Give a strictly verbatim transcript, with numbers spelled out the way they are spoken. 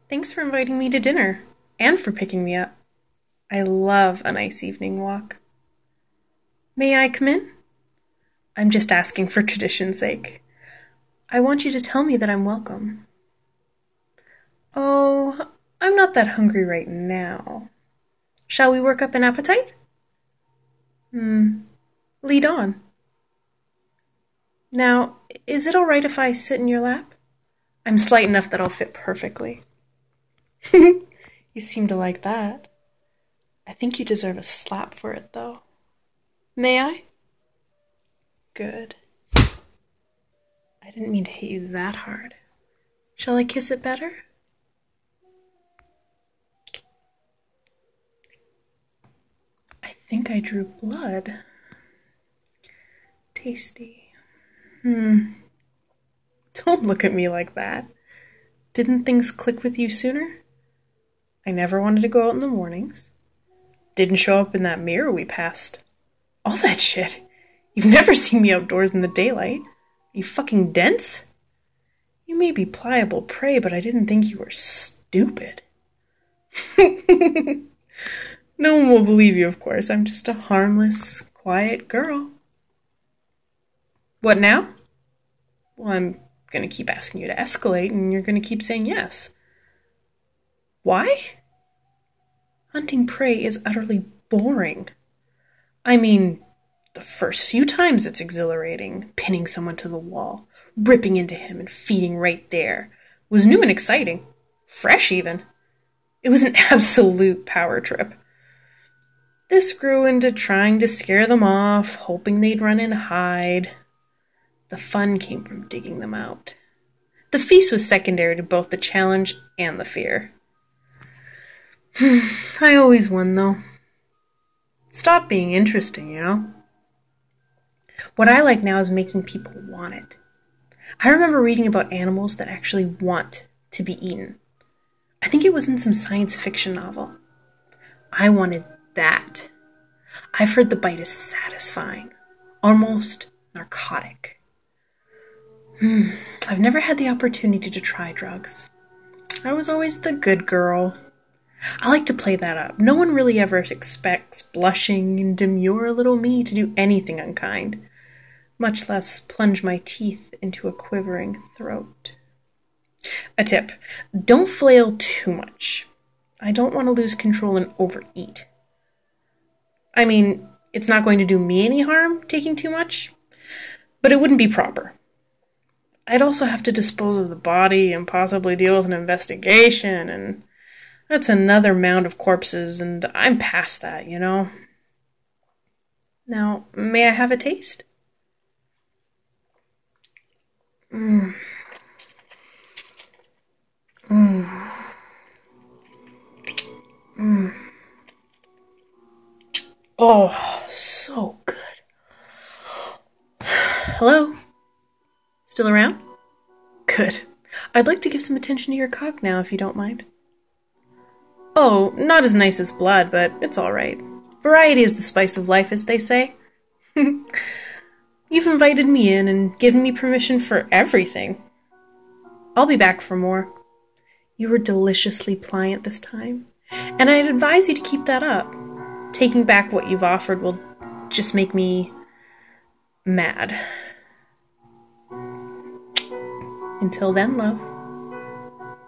Thanks for inviting me to dinner and for picking me up. I love a nice evening walk. May I come in? I'm just asking for tradition's sake. I want you to tell me that I'm welcome. Oh, I'm not that hungry right now. Shall we work up an appetite? Hmm, lead on. Now, is it all right if I sit in your lap? I'm slight enough that I'll fit perfectly. You seem to like that. I think you deserve a slap for it, though. May I? Good. I didn't mean to hit you that hard. Shall I kiss it better? I think I drew blood. Tasty. Hmm. Don't look at me like that. Didn't things click with you sooner? I never wanted to go out in the mornings. Didn't show up in that mirror we passed. All that shit. You've never seen me outdoors in the daylight. Are you fucking dense? You may be pliable prey, but I didn't think you were stupid. No one will believe you, of course. I'm just a harmless, quiet girl. What now? Well, I'm gonna keep asking you to escalate, and you're gonna keep saying yes. Why? Hunting prey is utterly boring. I mean, the first few times it's exhilarating, pinning someone to the wall, ripping into him and feeding right there. It was new and exciting. Fresh, even. It was an absolute power trip. This grew into trying to scare them off, hoping they'd run and hide. The fun came from digging them out. The feast was secondary to both the challenge and the fear. I always won, though. Stop being interesting, you know? What I like now is making people want it. I remember reading about animals that actually want to be eaten. I think it was in some science fiction novel. I wanted that. I've heard the bite is satisfying, almost narcotic. Hmm. I've never had the opportunity to try drugs. I was always the good girl. I like to play that up. No one really ever expects blushing and demure little me to do anything unkind, much less plunge my teeth into a quivering throat. A tip: don't flail too much. I don't want to lose control and overeat. I mean, it's not going to do me any harm taking too much, but it wouldn't be proper. I'd also have to dispose of the body and possibly deal with an investigation, and that's another mound of corpses, and I'm past that, you know? Now, may I have a taste? Mmm. Mmm. Mmm. Oh, so good. Hello? Still around? Good. I'd like to give some attention to your cock now, if you don't mind. Oh, not as nice as blood, but it's alright. Variety is the spice of life, as they say. You've invited me in and given me permission for everything. I'll be back for more. You were deliciously pliant this time, and I'd advise you to keep that up. Taking back what you've offered will just make me mad. Until then, love.